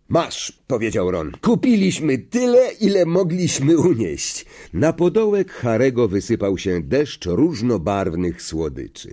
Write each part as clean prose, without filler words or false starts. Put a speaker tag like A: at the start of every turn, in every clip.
A: Masz, powiedział Ron. Kupiliśmy tyle, ile mogliśmy unieść. Na podołek Harego wysypał się deszcz różnobarwnych słodyczy.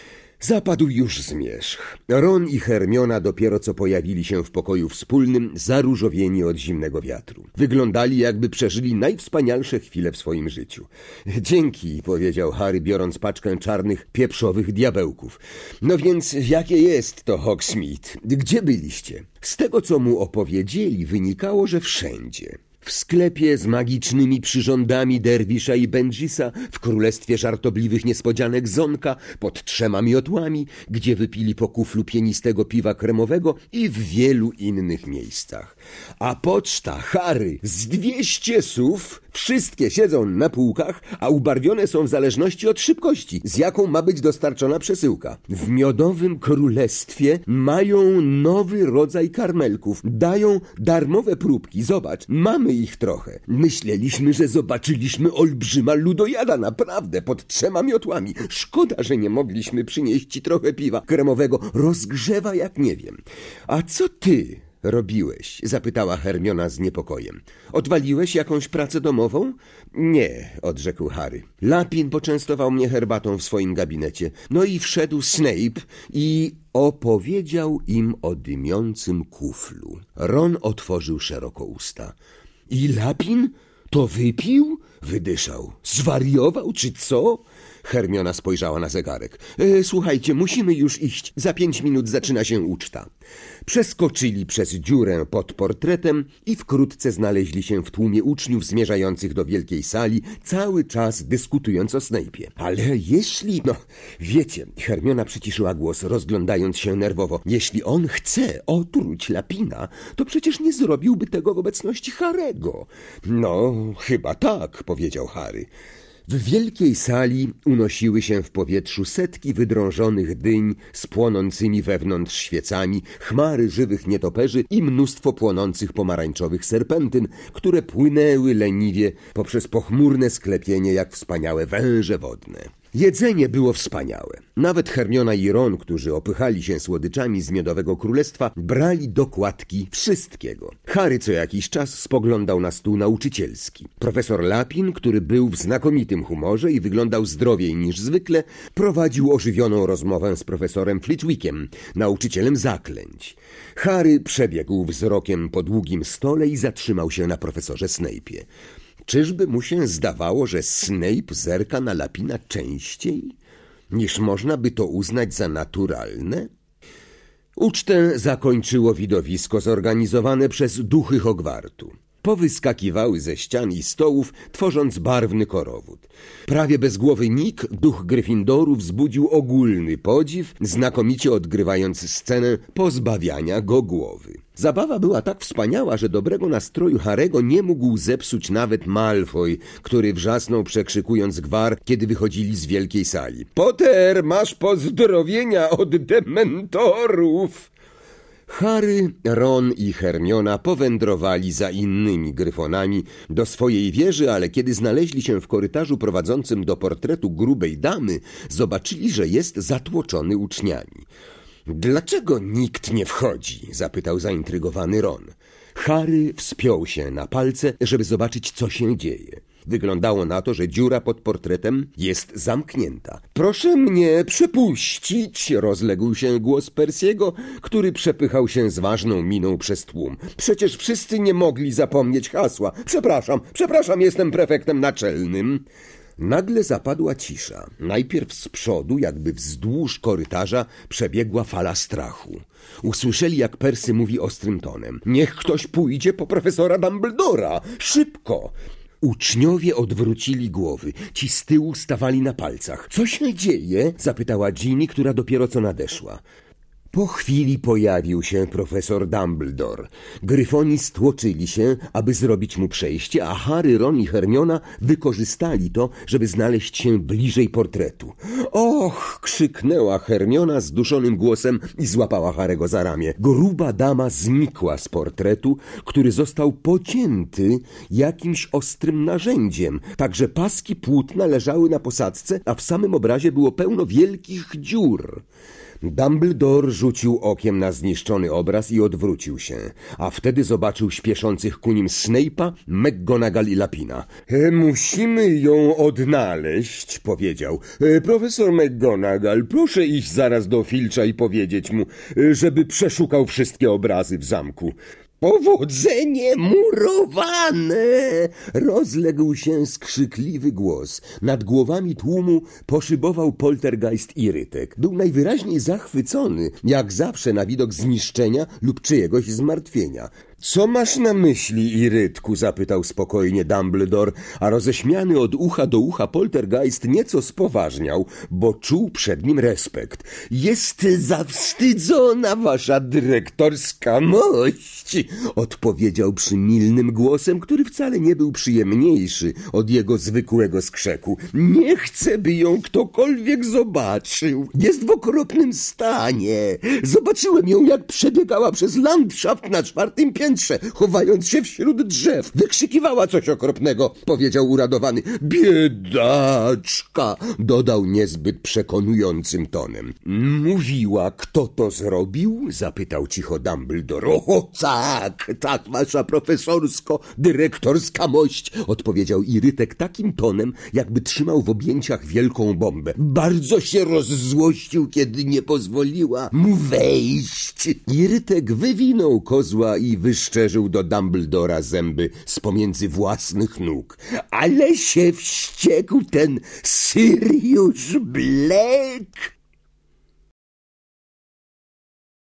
A: Zapadł już zmierzch. Ron i Hermiona dopiero co pojawili się w pokoju wspólnym, zaróżowieni od zimnego wiatru. Wyglądali, jakby przeżyli najwspanialsze chwile w swoim życiu. Dzięki, powiedział Harry, biorąc paczkę czarnych, pieprzowych diabełków. No więc jakie jest to Hogsmeade? Gdzie byliście? Z tego, co mu opowiedzieli, wynikało, że wszędzie. W sklepie z magicznymi przyrządami Derwisza i Benjisa, w królestwie żartobliwych niespodzianek Zonka, pod 3 miotłami, gdzie wypili po kuflu pienistego piwa kremowego i w wielu innych miejscach. A poczta, Harry, z 200 sów, wszystkie siedzą na półkach, a ubarwione są w zależności od szybkości, z jaką ma być dostarczona przesyłka. W Miodowym Królestwie mają nowy rodzaj karmelków, dają darmowe próbki, zobacz, mamy ich trochę. Myśleliśmy, że zobaczyliśmy olbrzyma ludojada, naprawdę, pod 3 miotłami. Szkoda, że nie mogliśmy przynieść ci trochę piwa kremowego. Rozgrzewa jak nie wiem. A co ty robiłeś? Zapytała Hermiona z niepokojem. Odwaliłeś jakąś pracę domową? Nie, odrzekł Harry. Lapin poczęstował mnie herbatą w swoim gabinecie. No i wszedł Snape i opowiedział im o dymiącym kuflu. Ron otworzył szeroko usta. I Lapin to wypił? Wydyszał. Zwariował, czy co? Hermiona spojrzała na zegarek. Słuchajcie, musimy już iść. Za 5 minut zaczyna się uczta. Przeskoczyli przez dziurę pod portretem i wkrótce znaleźli się w tłumie uczniów zmierzających do wielkiej sali, cały czas dyskutując o Snape'ie. Ale jeśli... wiecie, Hermiona przyciszyła głos, rozglądając się nerwowo. Jeśli on chce otruć Lapina, to przecież nie zrobiłby tego w obecności Harry'ego. No, chyba tak, powiedział Harry. W wielkiej sali unosiły się w powietrzu setki wydrążonych dyń z płonącymi wewnątrz świecami, chmary żywych nietoperzy i mnóstwo płonących pomarańczowych serpentyn, które płynęły leniwie poprzez pochmurne sklepienie jak wspaniałe węże wodne. Jedzenie było wspaniałe. Nawet Hermiona i Ron, którzy opychali się słodyczami z Miodowego Królestwa, brali dokładki wszystkiego. Harry co jakiś czas spoglądał na stół nauczycielski. Profesor Lapin, który był w znakomitym humorze i wyglądał zdrowiej niż zwykle, prowadził ożywioną rozmowę z profesorem Flitwickiem, nauczycielem zaklęć. Harry przebiegł wzrokiem po długim stole i zatrzymał się na profesorze Snape'ie. Czyżby mu się zdawało, że Snape zerka na Lapina częściej, niż można by to uznać za naturalne? Ucztę zakończyło widowisko zorganizowane przez duchy Hogwartu. Powyskakiwały ze ścian i stołów, tworząc barwny korowód. Prawie bezgłowy Nick, duch Gryffindoru, wzbudził ogólny podziw, znakomicie odgrywając scenę pozbawiania go głowy. Zabawa była tak wspaniała, że dobrego nastroju Harry'ego nie mógł zepsuć nawet Malfoy, który wrzasnął, przekrzykując gwar, kiedy wychodzili z wielkiej sali. Potter, masz pozdrowienia od dementorów! Harry, Ron i Hermiona powędrowali za innymi gryfonami do swojej wieży, ale kiedy znaleźli się w korytarzu prowadzącym do portretu grubej damy, zobaczyli, że jest zatłoczony uczniami. Dlaczego nikt nie wchodzi? Zapytał zaintrygowany Ron. Harry wspiął się na palce, żeby zobaczyć, co się dzieje. Wyglądało na to, że dziura pod portretem jest zamknięta. Proszę mnie przepuścić, rozległ się głos Percy'ego, który przepychał się z ważną miną przez tłum. Przecież wszyscy nie mogli zapomnieć hasła. Przepraszam, jestem prefektem naczelnym. Nagle zapadła cisza. Najpierw z przodu, jakby wzdłuż korytarza, przebiegła fala strachu. Usłyszeli, jak Percy mówi ostrym tonem. Niech ktoś pójdzie po profesora Dumbledora! Szybko! Uczniowie odwrócili głowy. Ci z tyłu stawali na palcach. Co się dzieje? Zapytała Ginny, która dopiero co nadeszła. Po chwili pojawił się profesor Dumbledore. Gryfoni stłoczyli się, aby zrobić mu przejście, a Harry, Ron i Hermiona wykorzystali to, żeby znaleźć się bliżej portretu. Och! Krzyknęła Hermiona zduszonym głosem i złapała Harry'ego za ramię. Gruba dama znikła z portretu, który został pocięty jakimś ostrym narzędziem, tak że paski płótna leżały na posadzce, a w samym obrazie było pełno wielkich dziur. Dumbledore rzucił okiem na zniszczony obraz i odwrócił się, a wtedy zobaczył śpieszących ku nim Snape'a, McGonagall i Lapina. Musimy ją odnaleźć, powiedział. Profesor McGonagall, proszę iść zaraz do Filcha i powiedzieć mu, żeby przeszukał wszystkie obrazy w zamku. Powodzenie murowane! Rozległ się skrzykliwy głos. Nad głowami tłumu poszybował poltergeist Irytek. Był najwyraźniej zachwycony, jak zawsze na widok zniszczenia lub czyjegoś zmartwienia. Co masz na myśli, Irytku? Zapytał spokojnie Dumbledore, a roześmiany od ucha do ucha poltergeist nieco spoważniał, bo czuł przed nim respekt. Jest zawstydzona wasza dyrektorska mość, odpowiedział przymilnym głosem, który wcale nie był przyjemniejszy od jego zwykłego skrzeku. Nie chcę, by ją ktokolwiek zobaczył. Jest w okropnym stanie. Zobaczyłem ją, jak przebiegała przez landschaft na 4. piętrze, chowając się wśród drzew. Wykrzykiwała coś okropnego, powiedział uradowany. Biedaczka, dodał niezbyt przekonującym tonem. Mówiła, kto to zrobił? Zapytał cicho Dumbledore. O, tak, wasza profesorsko-dyrektorska mość, odpowiedział Irytek takim tonem, jakby trzymał w objęciach wielką bombę. Bardzo się rozzłościł, kiedy nie pozwoliła mu wejść. Irytek wywinął kozła i wyszczerzył do Dumbledora zęby z pomiędzy własnych nóg. Ale się wściekł ten Sirius Black!